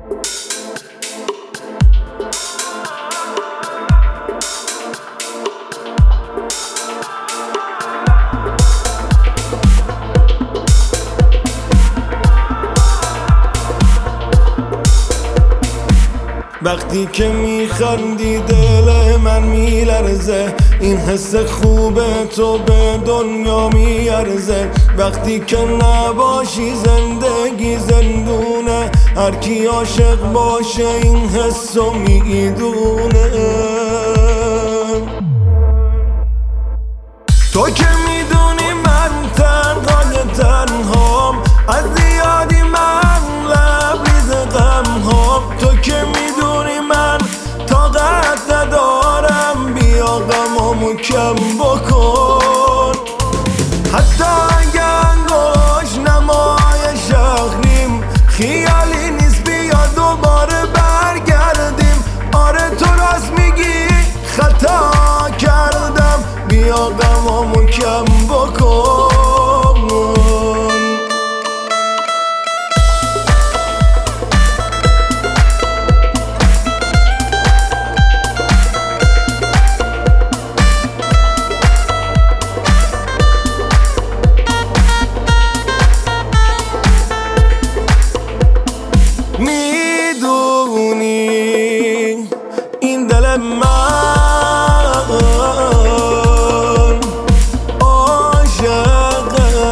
وقتی که میخندی دل من میلرزه، این حس خوبه تو به دنیا میارزه. وقتی که نباشی زندگی زندونه، هر کی عاشق باشه این حسو میدونه. تو که میدونی من تنهای تنهام، از زیادی من لبریز غمهام. تو که میدونی من طاقت ندارم، بیا غمامو کم بکن. حتی اگه انگاش نمای شهریم، خیالی نیست بیا دوباره برگردیم. آره تو راست میگی خطا کردم، بیا غمامو کم بکن. میدونی این دل من عاشق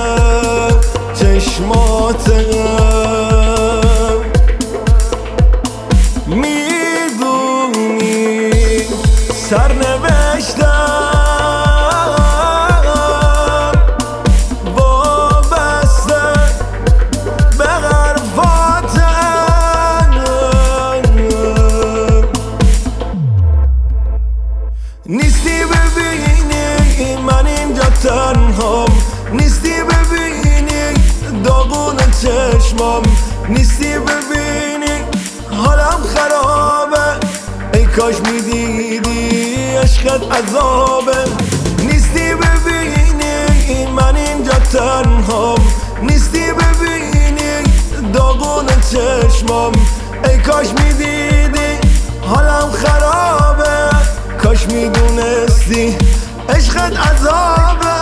چشماته. میدونی سرنوشتم نیستی ببینی من اینجا تنهام، نیستی ببینی داغون چشمام، نیستی ببینی حالم خرابه. ای کاش میدیدی عشقت عذابه. نیستی ببینی من اینجا تنهام، نیستی ببینی داغون چشمام. ای کاش میدیدی حالم خرابه، کاش میدونستی عشقت عذابه.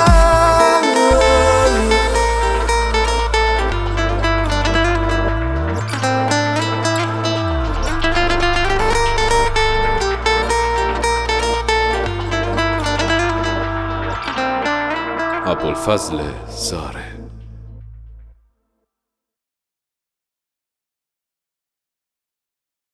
ابوالفضل زاره.